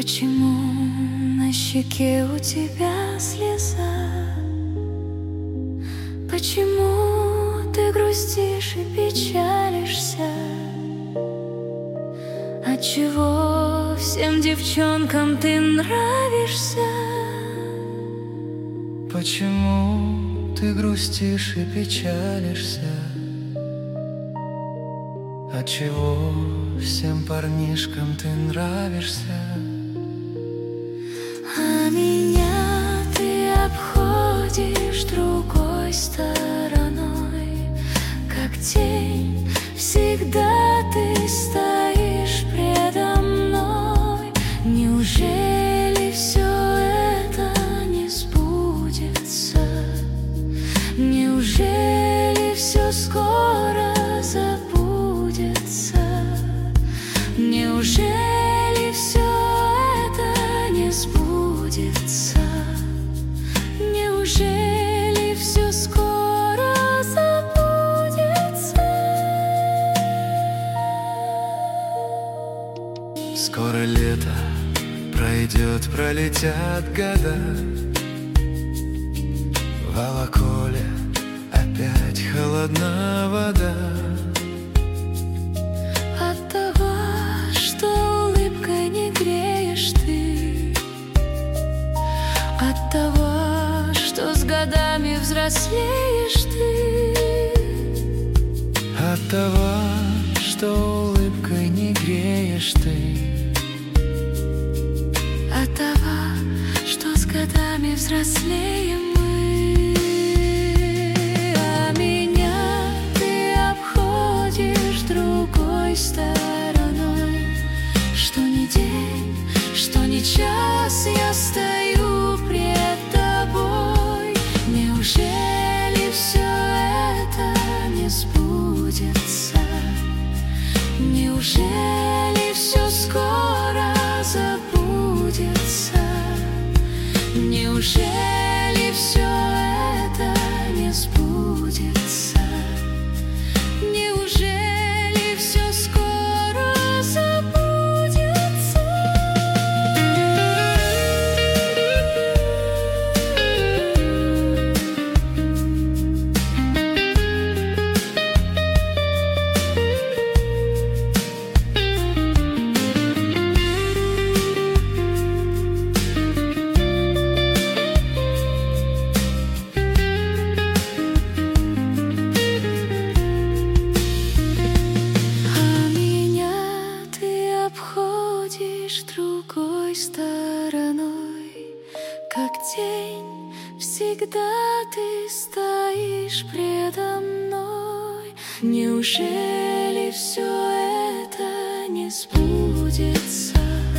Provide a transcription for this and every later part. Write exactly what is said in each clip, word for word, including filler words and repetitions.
Почему на щеке у тебя слеза? Почему ты грустишь и печалишься? Отчего всем девчонкам ты нравишься? Почему ты грустишь и печалишься? Отчего всем парнишкам ты нравишься? А меня ты обходишь другой стороной, как тень. Всегда ты стоишь предо мной. Неужели все это не сбудется? Неужели все скоро забудется? Неужели все это не сбудется? Неужели все скоро забудется? Скоро лето пройдет, пролетят года. В Алаколе опять холодна вода. От того, что улыбкой не греешь ты, от того, что с годами взрослеешь ты, От того, что улыбкой не греешь ты, от того, что с годами взрослеем мы. А меня ты обходишь другой стороной. Что ни день, что ни час я стою пред тобой. Неужели все это не сбудется? Неужели все скоро забудется? Неужели все это не сбудется? Неужели все скоро забудется? Обходишь другой стороной, как тень. Всегда ты стоишь предо мной. Неужели все это не сбудется?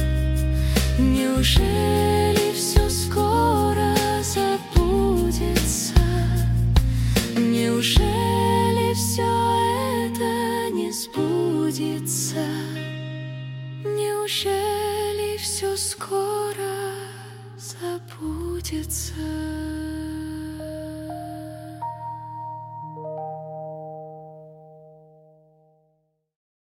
Неужели все скоро забудется? Неужели все это не сбудется? Неужели все скоро забудется?